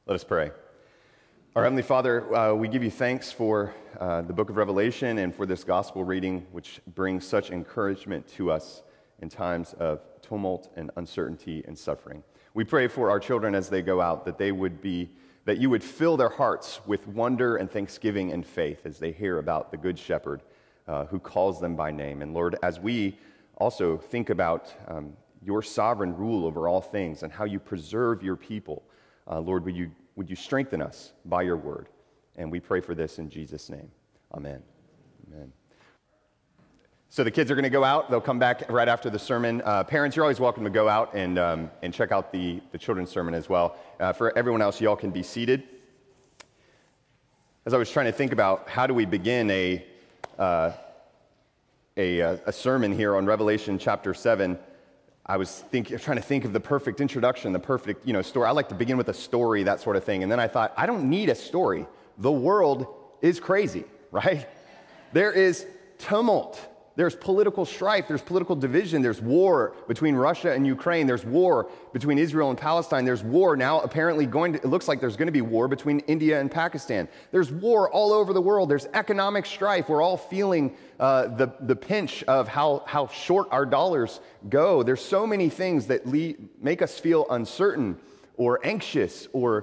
Let us pray. Our Heavenly Father, we give you thanks for the book of Revelation and for this gospel reading, which brings such encouragement to us in times of tumult and uncertainty and suffering. We pray for our children as they go out, that you would fill their hearts with wonder and thanksgiving and faith as they hear about the Good Shepherd who calls them by name. And Lord, as we also think about your sovereign rule over all things and how you preserve your people, Lord, would you strengthen us by your word? And we pray for this in Jesus' name. Amen. Amen. So the kids are going to go out. They'll come back right after the sermon. Parents, you're always welcome to go out and check out the children's sermon as well. For everyone else, y'all can be seated. As I was trying to think about how do we begin a sermon here on Revelation chapter 7, I was trying to think of the perfect introduction, the perfect story. I like to begin with a story, that sort of thing. And then I thought, I don't need a story. The world is crazy, right? There is tumult. There's political strife. There's political division. There's war between Russia and Ukraine. There's war between Israel and Palestine. There's war now apparently it looks like there's going to be war between India and Pakistan. There's war all over the world. There's economic strife. We're all feeling the pinch of how short our dollars go. There's so many things that make us feel uncertain or anxious or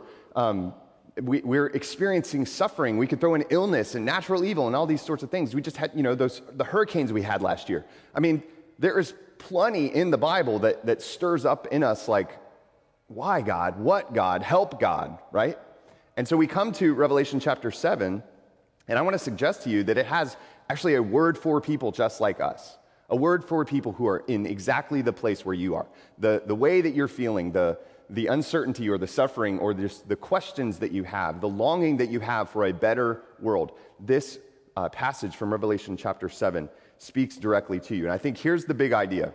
we're experiencing suffering. We could throw in illness and natural evil and all these sorts of things. We just had, the hurricanes we had last year. I mean, there is plenty in the Bible that stirs up in us like, why God? What God? Help God, right? And so we come to Revelation chapter 7, and I want to suggest to you that it has actually a word for people just like us. A word for people who are in exactly the place where you are. The way that you're feeling, the uncertainty or the suffering or just the questions that you have, the longing that you have for a better world. This passage from Revelation chapter 7 speaks directly to you. And I think here's the big idea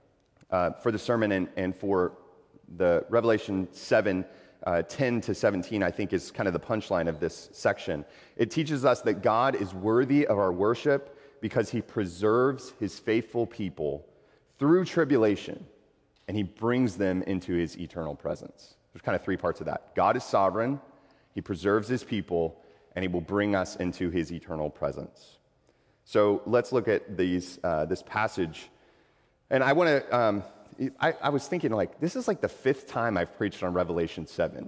for the sermon and for the Revelation 7, 10 to 17, I think is kind of the punchline of this section. It teaches us that God is worthy of our worship because he preserves his faithful people through tribulation, and he brings them into his eternal presence. There's kind of three parts of that. God is sovereign, he preserves his people, and he will bring us into his eternal presence. So let's look at this passage. And I want to, I was thinking, this is like the fifth time I've preached on Revelation 7.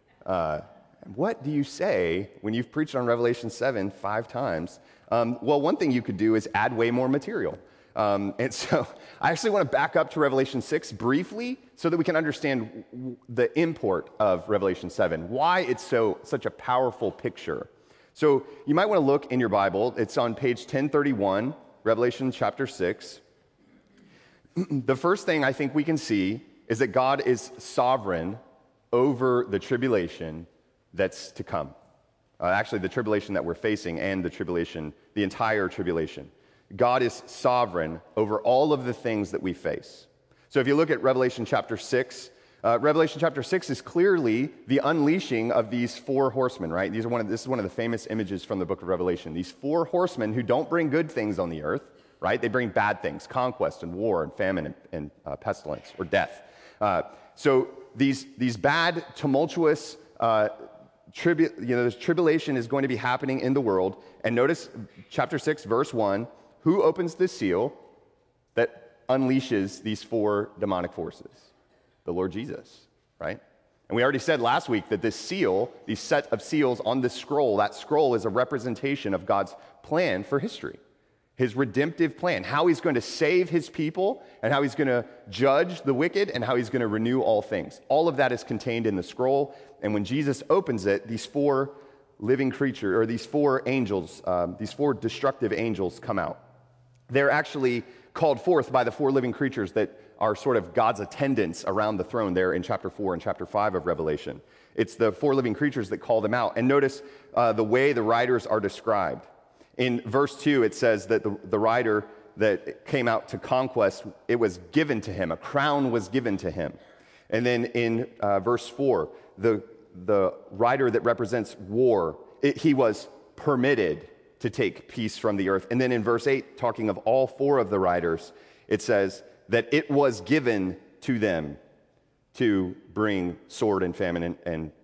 What do you say when you've preached on Revelation 7 5 times? Well, one thing you could do is add way more material. And so I actually want to back up to Revelation 6 briefly so that we can understand the import of Revelation 7, why it's such a powerful picture. So you might want to look in your Bible. It's on page 1031, Revelation chapter 6. The first thing I think we can see is that God is sovereign over the tribulation that's to come. Actually, the tribulation that we're facing and the entire tribulation. God is sovereign over all of the things that we face. So if you look at Revelation chapter 6, Revelation chapter 6 is clearly the unleashing of these four horsemen, right? This is one of the famous images from the book of Revelation. These four horsemen who don't bring good things on the earth, right? They bring bad things, conquest and war and famine and pestilence or death. So these bad, tumultuous this tribulation is going to be happening in the world. And notice chapter 6, verse 1, who opens the seal that unleashes these four demonic forces? The Lord Jesus, right? And we already said last week that this seal, these set of seals on this scroll, that scroll is a representation of God's plan for history. His redemptive plan, how he's going to save his people and how he's going to judge the wicked and how he's going to renew all things. All of that is contained in the scroll. And when Jesus opens it, these four living creatures, or these four angels, these four destructive angels come out. They're actually called forth by the four living creatures that are sort of God's attendants around the throne there in chapter 4 and chapter 5 of Revelation. It's the four living creatures that call them out. And notice the way the riders are described. In verse 2, it says that the rider that came out to conquest, it was given to him. A crown was given to him. And then in verse 4, the rider that represents war, he was permitted to take peace from the earth. And then in verse 8, talking of all four of the riders, it says that it was given to them to bring sword and famine and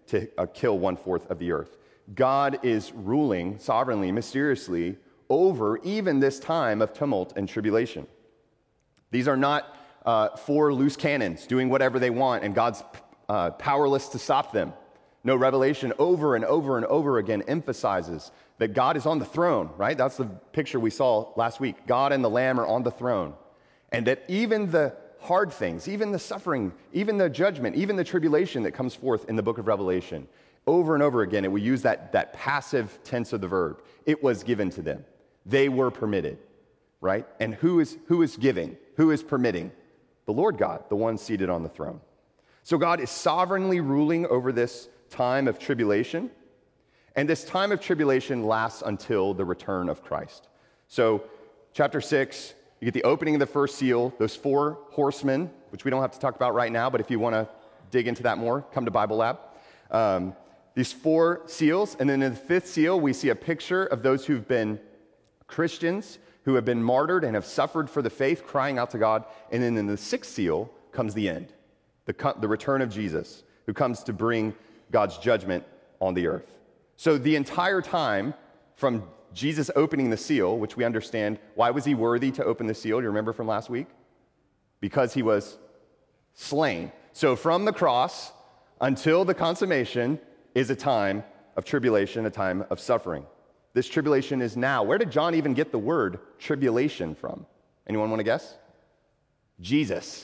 to kill 1/4 of the earth. God is ruling sovereignly, mysteriously, over even this time of tumult and tribulation. These are not four loose cannons doing whatever they want, and God's powerless to stop them. No, Revelation over and over and over again emphasizes that God is on the throne, right? That's the picture we saw last week. God and the Lamb are on the throne. And that even the hard things, even the suffering, even the judgment, even the tribulation that comes forth in the book of Revelation, over and over again, it will use that passive tense of the verb. It was given to them. They were permitted, right? And who is giving? Who is permitting? The Lord God, the one seated on the throne. So God is sovereignly ruling over this time of tribulation, and this time of tribulation lasts until the return of Christ. So chapter 6, you get the opening of the first seal, those four horsemen, which we don't have to talk about right now, but if you want to dig into that more, come to Bible Lab. These four seals, and then in the fifth seal, we see a picture of those who've been Christians, who have been martyred and have suffered for the faith, crying out to God. And then in the sixth seal comes the end, the return of Jesus, who comes to bring God's judgment on the earth. So the entire time from Jesus opening the seal, which we understand, why was he worthy to open the seal? Do you remember from last week? Because he was slain. So from the cross until the consummation is a time of tribulation, a time of suffering. This tribulation is now. Where did John even get the word tribulation from? Anyone want to guess? Jesus.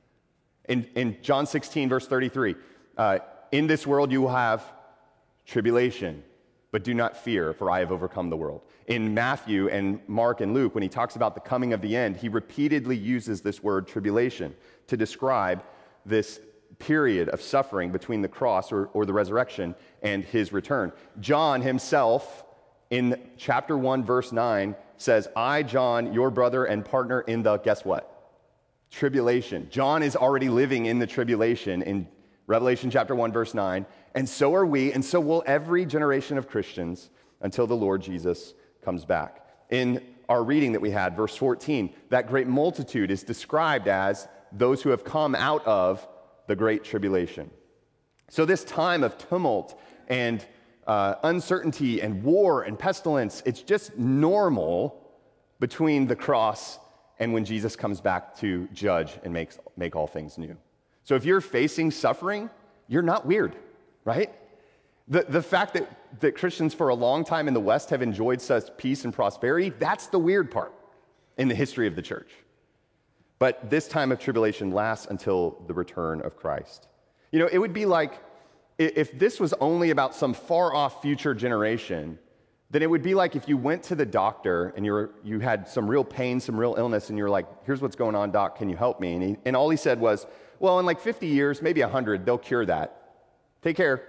In John 16, verse 33, in this world you will have tribulation, but do not fear, for I have overcome the world. In Matthew and Mark and Luke, when he talks about the coming of the end, he repeatedly uses this word tribulation to describe this period of suffering between the cross or the resurrection and his return. John himself, in chapter 1, verse 9, says, I, John, your brother and partner in the, guess what? Tribulation. John is already living in the tribulation in Revelation chapter 1, verse 9, and so are we, and so will every generation of Christians until the Lord Jesus comes back. In our reading that we had, verse 14, that great multitude is described as those who have come out of the great tribulation. So this time of tumult and uncertainty and war and pestilence, it's just normal between the cross and when Jesus comes back to judge and make all things new. So if you're facing suffering, you're not weird, right? The fact that Christians for a long time in the West have enjoyed such peace and prosperity, that's the weird part in the history of the church. But this time of tribulation lasts until the return of Christ. You know, it would be like if this was only about some far-off future generation, then it would be like if you went to the doctor and you had some real pain, some real illness, and you're like, here's what's going on, doc, can you help me? And all he said was, well, in like 50 years, maybe 100, they'll cure that. Take care.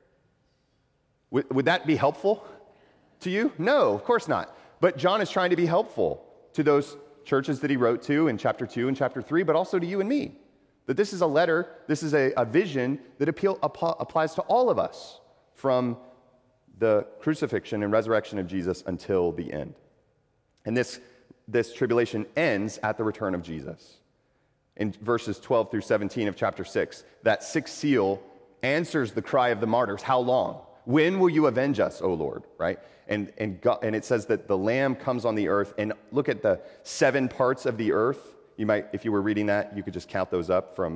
Would that be helpful to you? No, of course not. But John is trying to be helpful to those churches that he wrote to in chapter 2 and chapter 3, but also to you and me. That this is a letter, this is a vision that applies to all of us from the crucifixion and resurrection of Jesus until the end. And this tribulation ends at the return of Jesus. In verses 12 through 17 of chapter 6, that sixth seal answers the cry of the martyrs. How long? When will you avenge us, O Lord? Right? And it says that the Lamb comes on the earth, and look at the 7 parts of the earth. You might, if you were reading that, you could just count those up from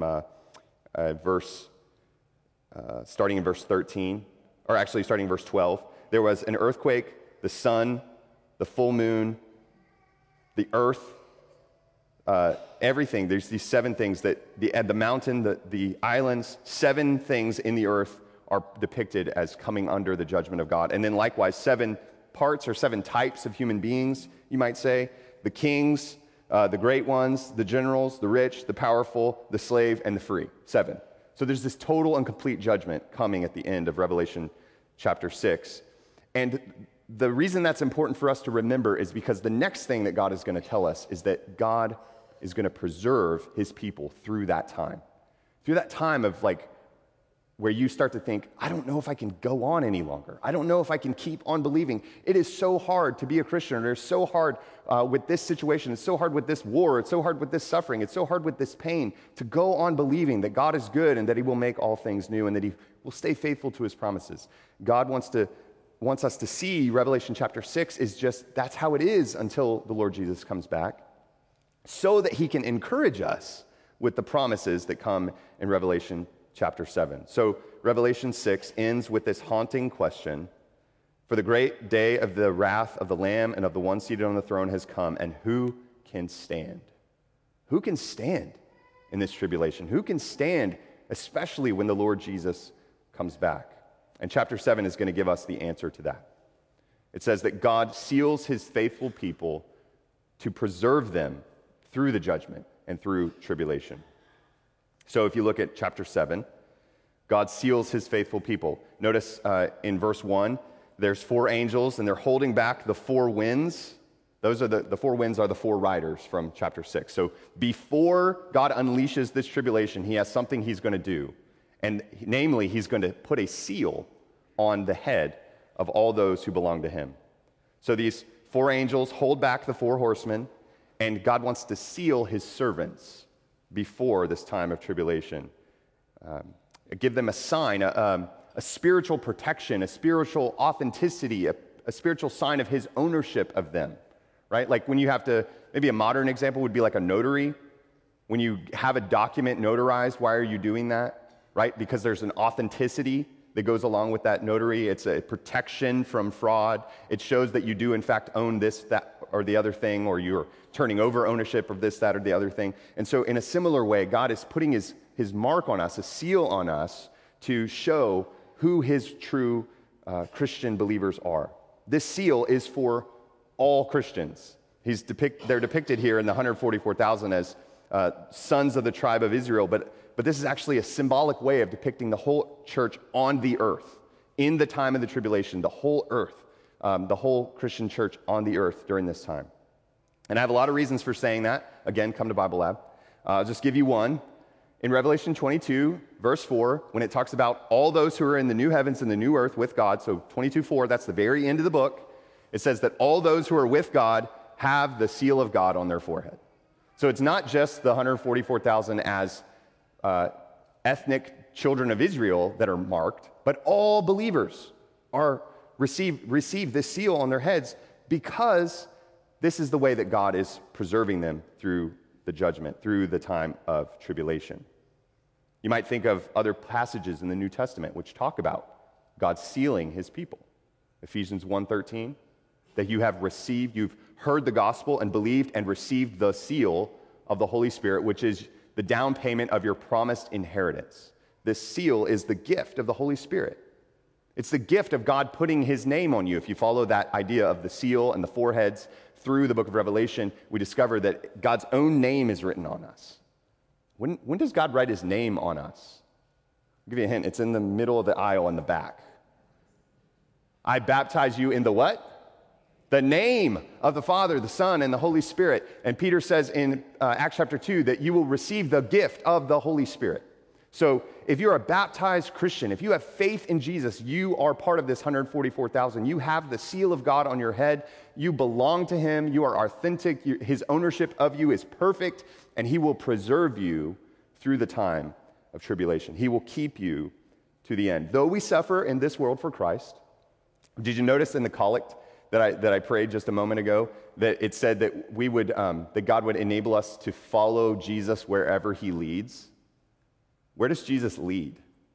starting in verse 13, or actually starting in verse 12. There was an earthquake, the sun, the full moon, the earth, everything. There's these 7 things that the mountain, the islands, 7 things in the earth are depicted as coming under the judgment of God. And then likewise, 7 parts or 7 types of human beings, you might say. The kings, the great ones, the generals, the rich, the powerful, the slave, and the free. 7. So there's this total and complete judgment coming at the end of Revelation chapter 6. And the reason that's important for us to remember is because the next thing that God is going to tell us is that God is going to preserve his people through that time. Through that time of like where you start to think, I don't know if I can go on any longer. I don't know if I can keep on believing. It is so hard to be a Christian. It's so hard with this situation. It's so hard with this war. It's so hard with this suffering. It's so hard with this pain to go on believing that God is good and that he will make all things new and that he will stay faithful to his promises. God wants us to see Revelation chapter 6 is just, that's how it is until the Lord Jesus comes back, so that he can encourage us with the promises that come in Revelation chapter 7. So Revelation 6 ends with this haunting question: for the great day of the wrath of the Lamb and of the one seated on the throne has come, and who can stand? Who can stand in this tribulation? Who can stand, especially when the Lord Jesus comes back? And chapter 7 is going to give us the answer to that. It says that God seals his faithful people to preserve them through the judgment and through tribulation. So if you look at chapter 7, God seals his faithful people. Notice in verse 1, there's 4 angels, and they're holding back the 4 winds. Those are the 4 winds are the 4 riders from chapter 6. So before God unleashes this tribulation, he has something he's going to do. And namely, he's going to put a seal on the head of all those who belong to him. So these 4 angels hold back the 4 horsemen, and God wants to seal his servants before this time of tribulation. Give them a sign, a spiritual protection, a spiritual authenticity, a spiritual sign of his ownership of them, right? Like when you have to, maybe a modern example would be like a notary. When you have a document notarized, why are you doing that, right? Because there's an authenticity that goes along with that notary. It's a protection from fraud. It shows that you do, in fact, own this, that, or the other thing, or you're turning over ownership of this, that, or the other thing. And so in a similar way, God is putting his mark on us, a seal on us, to show who his true Christian believers are. This seal is for all Christians. They're depicted here in the 144,000 as sons of the tribe of Israel, but this is actually a symbolic way of depicting the whole church on the earth in the time of the tribulation, the whole earth, the whole Christian church on the earth during this time. And I have a lot of reasons for saying that. Again, come to Bible Lab. I'll just give you one. In Revelation 22, verse 4, when it talks about all those who are in the new heavens and the new earth with God, so 22:4, that's the very end of the book, it says that all those who are with God have the seal of God on their forehead. So it's not just the 144,000 as ethnic children of Israel that are marked, but all believers receive this seal on their heads, because this is the way that God is preserving them through the judgment, through the time of tribulation. You might think of other passages in the New Testament which talk about God sealing his people. Ephesians 1:13, that you've heard the gospel and believed and received the seal of the Holy Spirit, which is the down payment of your promised inheritance. This seal is the gift of the Holy Spirit. It's the gift of God putting his name on you. If you follow that idea of the seal and the foreheads through the book of Revelation, we discover that God's own name is written on us. When does God write his name on us? I'll give you a hint. It's in the middle of the aisle in the back. I baptize you in the what? The name of the Father, the Son, and the Holy Spirit. And Peter says in Acts chapter 2 that you will receive the gift of the Holy Spirit. So if you're a baptized Christian, if you have faith in Jesus, you are part of this 144,000. You have the seal of God on your head. You belong to him. You are authentic. His ownership of you is perfect, and he will preserve you through the time of tribulation. He will keep you to the end. Though we suffer in this world for Christ, did you notice in the collect that I prayed just a moment ago that it said that that God would enable us to follow Jesus wherever he leads? Where does Jesus lead?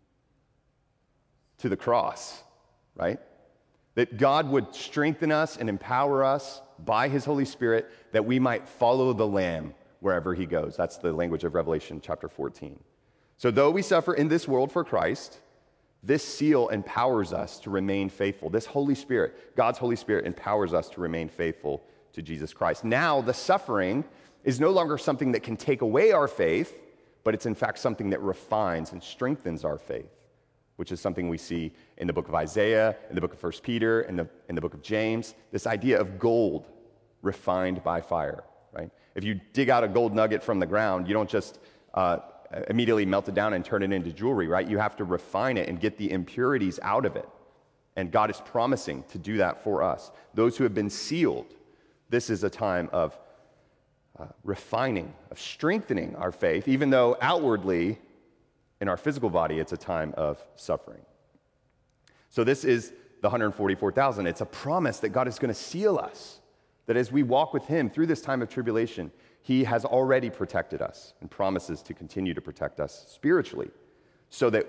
To the cross, right? That God would strengthen us and empower us by his Holy Spirit that we might follow the Lamb wherever he goes. That's the language of Revelation chapter 14. So though we suffer in this world for Christ, this seal empowers us to remain faithful. This Holy Spirit, God's Holy Spirit, empowers us to remain faithful to Jesus Christ. Now, the suffering is no longer something that can take away our faith, but it's in fact something that refines and strengthens our faith, which is something we see in the book of Isaiah, in the book of 1 Peter, in the book of James, this idea of gold refined by fire, right? If you dig out a gold nugget from the ground, you don't just immediately melt it down and turn it into jewelry, right? You have to refine it and get the impurities out of it. And God is promising to do that for us. Those who have been sealed, this is a time of refining, of strengthening our faith, even though outwardly, in our physical body, it's a time of suffering. So this is the 144,000. It's a promise that God is going to seal us, that as we walk with him through this time of tribulation, he has already protected us and promises to continue to protect us spiritually, so that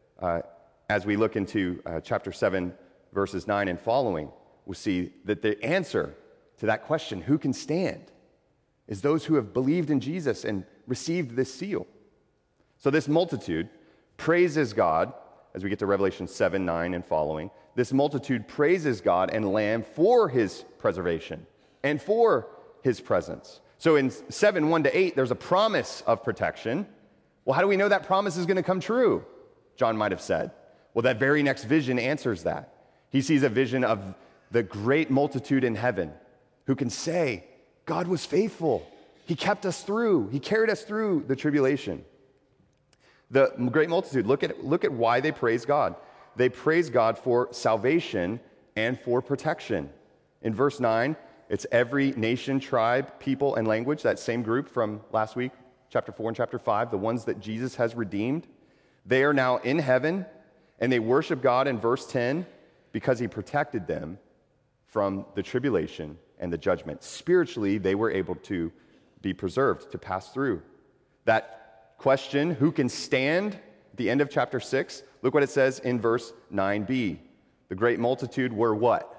as we look into chapter 7, verses 9 and following, we'll see that the answer to that question, who can stand, is those who have believed in Jesus and received this seal. So this multitude praises God, as we get to Revelation 7, 9 and following. This multitude praises God and Lamb for his preservation and for his presence. So in 7, 1 to 8, there's a promise of protection. Well, how do we know that promise is going to come true? John might have said. Well, that very next vision answers that. He sees a vision of the great multitude in heaven who can say, God was faithful. He kept us through. He carried us through the tribulation. The great multitude, look at why they praise God. They praise God for salvation and for protection. In verse 9, it's every nation, tribe, people, and language, that same group from last week, chapter 4 and chapter 5, the ones that Jesus has redeemed. They are now in heaven, and they worship God in verse 10 because he protected them from the tribulation and the judgment. Spiritually, they were able to be preserved, to pass through. That question, who can stand, at the end of chapter 6, look what it says in verse 9b. The great multitude were what?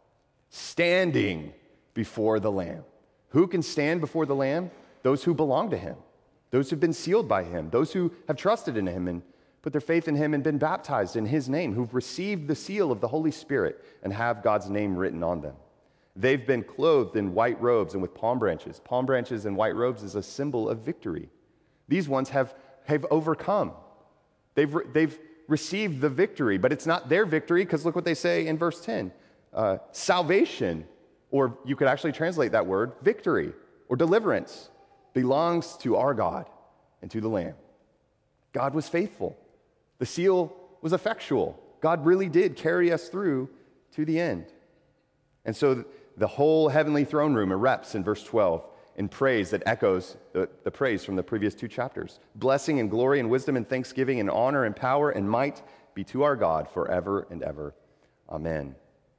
Standing before the Lamb. Who can stand before the Lamb? Those who belong to him, those who've been sealed by him, those who have trusted in him and put their faith in him and been baptized in his name, who've received the seal of the Holy Spirit and have God's name written on them. They've been clothed in white robes and with palm branches. Palm branches and white robes is a symbol of victory. These ones have overcome. They've received the victory, but it's not their victory, because look what they say in verse 10. Salvation, or you could actually translate that word, victory or deliverance, belongs to our God and to the Lamb. God was faithful. The seal was effectual. God really did carry us through to the end. And so the whole heavenly throne room erupts in verse 12 in praise that echoes the praise from the previous two chapters. Blessing and glory and wisdom and thanksgiving and honor and power and might be to our God forever and ever. Amen.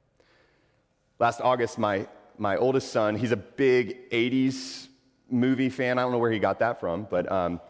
Last August, my oldest son, he's a big 80s movie fan. I don't know where he got that from, but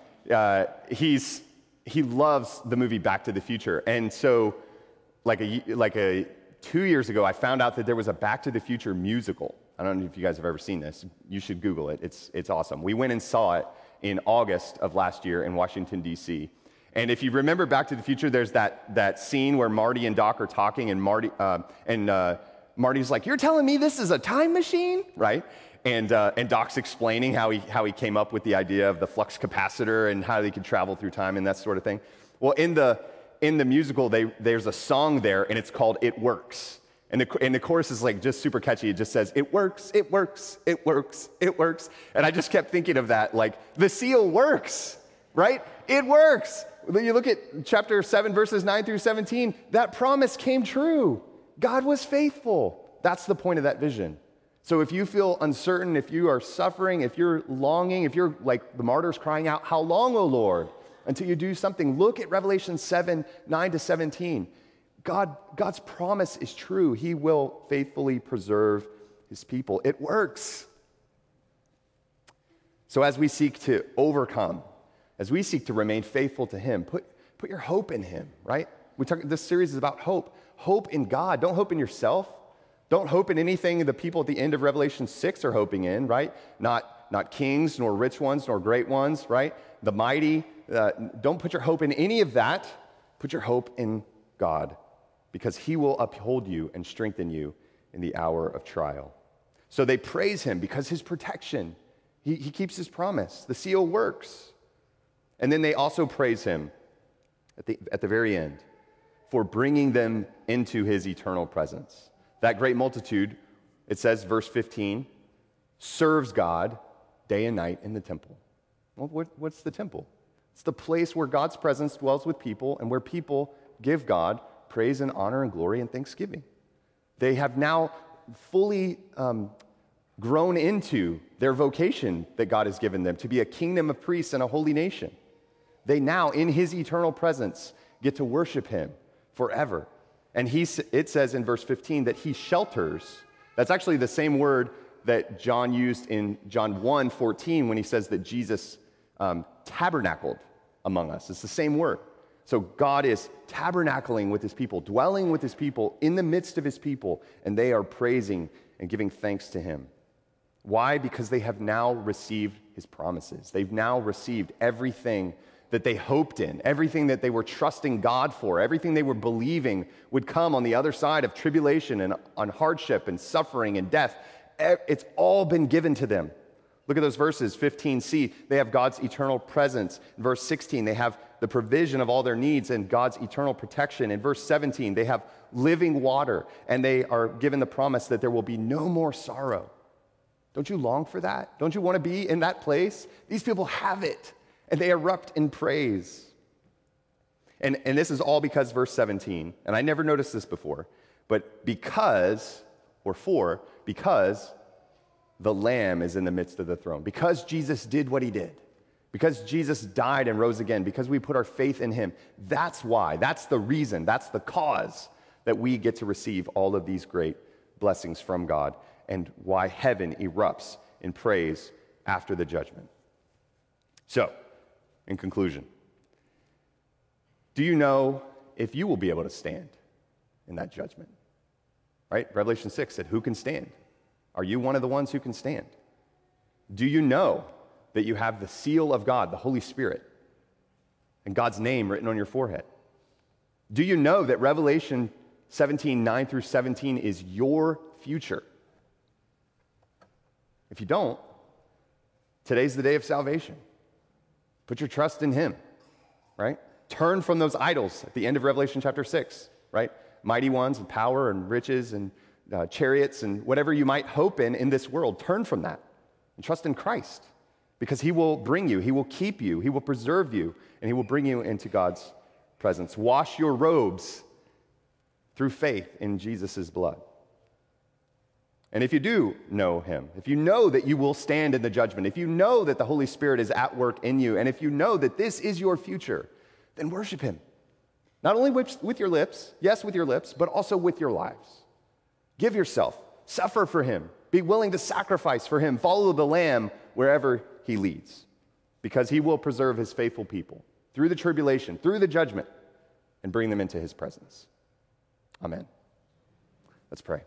he loves the movie Back to the Future. And so like 2 years ago, I found out that there was a Back to the Future musical. I don't know if you guys have ever seen this. You should Google it. It's awesome. We went and saw it in August of last year in Washington, D.C. And if you remember Back to the Future, there's that scene where Marty and Doc are talking, and Marty's like, "You're telling me this is a time machine?" Right? And Doc's explaining how he came up with the idea of the flux capacitor and how they could travel through time and that sort of thing. Well, in the musical, there's a song there, and it's called "It Works." And the chorus is like just super catchy. It just says, "It works, it works, it works, it works." And I just kept thinking of that, like, the seal works, right? It works. When you look at chapter 7, verses 9 through 17, that promise came true. God was faithful. That's the point of that vision. So if you feel uncertain, if you are suffering, if you're longing, if you're like the martyrs crying out, "How long, O Lord?" until you do something, look at Revelation 7, 9 to 17. God's promise is true. He will faithfully preserve his people. It works. So as we seek to overcome, as we seek to remain faithful to him, put your hope in him, right? This series is about hope. Hope in God. Don't hope in yourself. Don't hope in anything the people at the end of Revelation 6 are hoping in, right? Not kings, nor rich ones, nor great ones, right? The mighty. Don't put your hope in any of that. Put your hope in God, because he will uphold you and strengthen you in the hour of trial. So they praise him because his protection, he keeps his promise. The seal works. And then they also praise him at the very end for bringing them into his eternal presence. That great multitude, it says, verse 15, serves God day and night in the temple. Well, what's the temple? It's the place where God's presence dwells with people and where people give God praise and honor and glory and thanksgiving. They have now fully grown into their vocation that God has given them to be a kingdom of priests and a holy nation. They now, in his eternal presence, get to worship him forever. And it says in verse 15 that he shelters. That's actually the same word that John used in John 1:14 when he says that Jesus tabernacled among us. It's the same word. So God is tabernacling with his people, dwelling with his people in the midst of his people, and they are praising and giving thanks to him. Why? Because they have now received his promises. They've now received everything that they hoped in, everything that they were trusting God for, everything they were believing would come on the other side of tribulation and on hardship and suffering and death. It's all been given to them. Look at those verses, 15c, they have God's eternal presence. In verse 16, they have the provision of all their needs and God's eternal protection. In verse 17, they have living water, and they are given the promise that there will be no more sorrow. Don't you long for that? Don't you want to be in that place? These people have it, and they erupt in praise. And this is all because verse 17, and I never noticed this before, but because the Lamb is in the midst of the throne, because Jesus did what he did, because Jesus died and rose again, because we put our faith in him, that's why, that's the reason, that's the cause that we get to receive all of these great blessings from God, and why heaven erupts in praise after the judgment. So, in conclusion, do you know if you will be able to stand in that judgment? Right? Revelation 6 said, who can stand? Are you one of the ones who can stand? Do you know that you have the seal of God, the Holy Spirit, and God's name written on your forehead? Do you know that Revelation 17, 9 through 17 is your future? If you don't, today's the day of salvation. Put your trust in him, right? Turn from those idols at the end of Revelation chapter 6, right? Mighty ones and power and riches and chariots and whatever you might hope in this world. Turn from that and trust in Christ, because he will bring you, he will keep you, he will preserve you, and he will bring you into God's presence. Wash your robes through faith in Jesus' blood. And if you do know him, if you know that you will stand in the judgment, if you know that the Holy Spirit is at work in you, and if you know that this is your future, then worship him. Not only with your lips, yes, with your lips, but also with your lives. Give yourself, suffer for him, be willing to sacrifice for him, follow the Lamb wherever he leads, because he will preserve his faithful people through the tribulation, through the judgment, and bring them into his presence. Amen. Let's pray.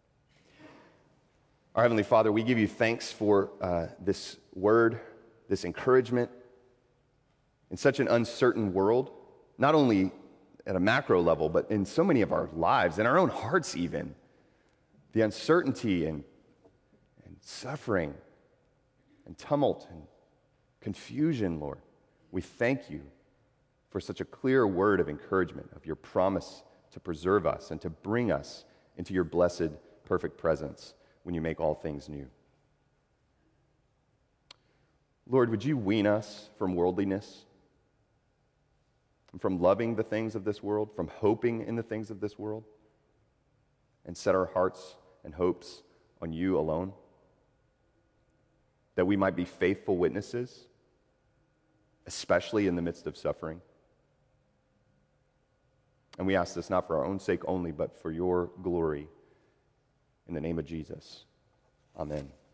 Our Heavenly Father, we give you thanks for this word, this encouragement in such an uncertain world, not only at a macro level, but in so many of our lives, in our own hearts even. The uncertainty and suffering and tumult and confusion, Lord. We thank you for such a clear word of encouragement, of your promise to preserve us and to bring us into your blessed, perfect presence when you make all things new. Lord, would you wean us from worldliness, from loving the things of this world, from hoping in the things of this world, and set our hearts and hopes on you alone, that we might be faithful witnesses, especially in the midst of suffering. And we ask this not for our own sake only, but for your glory. In the name of Jesus, amen.